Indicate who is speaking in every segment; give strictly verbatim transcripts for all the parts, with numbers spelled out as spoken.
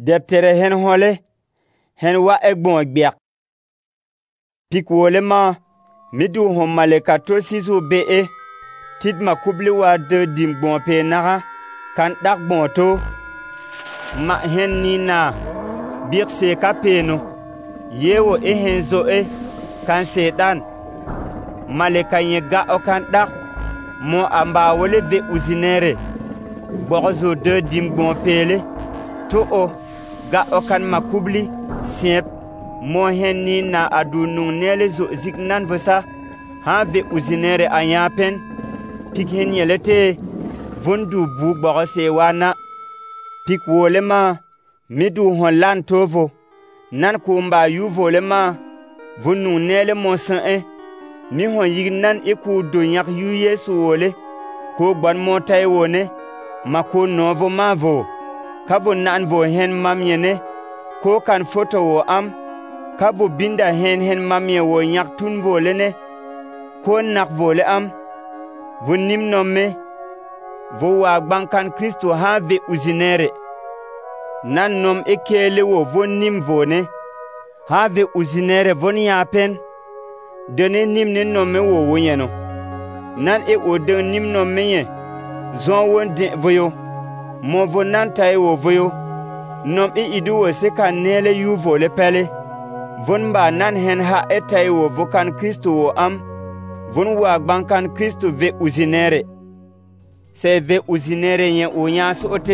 Speaker 1: Deptere hen hole, hen wa egbon gbiak. Pik wole ma, midu hon maleka to sisu be e, tit ma kubli wa de dim bon pe naga, kan dak bon to, ma hen ni na, bir se ka pe no, yewo e hen zo e, kan sedan, maleka nye ga o kan dak, mo amba wole ve uzinere, bozo de dim bon pele, to o, ga o kan ma kubli, siep, mo hen ni na adu nung nele zo zik nan vesa, ha ve uzinere a yapen, pik hen yelete, vundu bu bogo se wana, pik wole ma, midu hon lan tovo, nan kumba yu vole ma, vun nung nele mon san e, mi hon yig nan iku donyak yu yesu wole, ko gban montai wone, ma ko novo ma vo, ka vo nan vo hen mamyene, ko kan foto wo am, ka vo binda hen hen mamye wo nyak tun vole ne, ko nak vole am, vo nim nomme, vo wa gbankan Kristo ha ve uzinere. Nan nom ekele wo vo nim vone, ha ve uzinere von yapen, dene nim ne nomme wo wonyeno. Nan e o de nim nomme ye, zon won de voyo, mo vo nan tai wo voyo, nom e idu wo se kan nele yu vole pele, von ba nan hen ha etai wo vo kan Kristo wo am, von wa gbankan Kristo ve uzinere. Se ve uzinere ye o nyaso ote,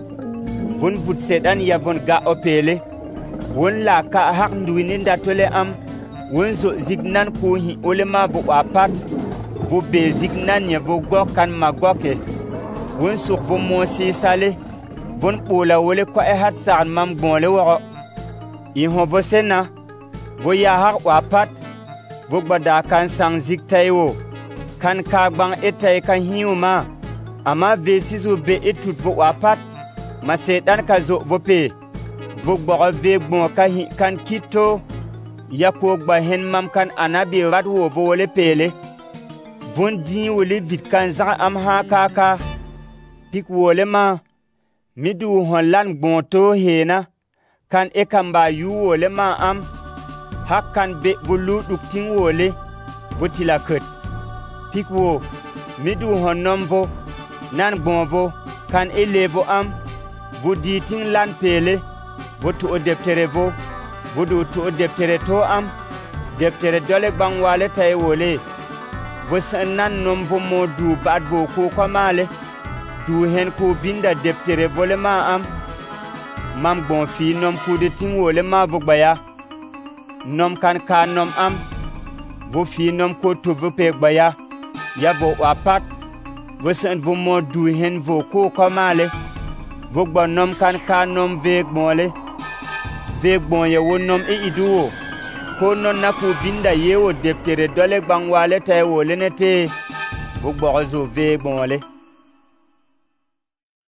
Speaker 1: von but sedan ya von ga opele, won la ka hak nduini ndatole am, won zo zignan ko hi ole ma vo apat, vo be zignan ye vo gok kan ma goke, won sok vo mo si sale, von pola wole ko e hat saan mam gonle woro. I hon vo sena, vo ya hak wapat, vo gbada kan sang zik taiwo, kan ka bang etay kan hiu ma, ama ve sizo be etut vo wapat, ma sedan ka zo vo pe, vo gboro ve gbon ka hi kan kito, ya ko gba hen mam kan anabi rat wo vo wole pele, von din wole vit kan zak am ha kaka, pik wole ma, midu hon lan gbon to hena, kan e kan ba yu wole ma am, hak kan be bulu duk ting wole, vo tila ket. Pik wo, midu hon nom vo, nan gbon vo, kan e levo am, vo di ting lan pele, vo to o deptere vo, vo do to o deptere to am, deptere dole bang wale tay wole, vo san nan nom vo mo du bad vo ko kwa male, du hen ko binda deptere vole ma am, mam bon fi nom ku de ting wole ma vo gbaya, nom kan ka nom am, vo fi nom ko to vo pe gbaya, ya vo wapat, vo san vo mo du hen vo ko kwa male, vo gba nom kan ka nom veg mole, veg bon ye wo nom e iduwo, ko non na ku binda ye wo deptere dole bang wale tay wole nete, vo gba zo veg mole.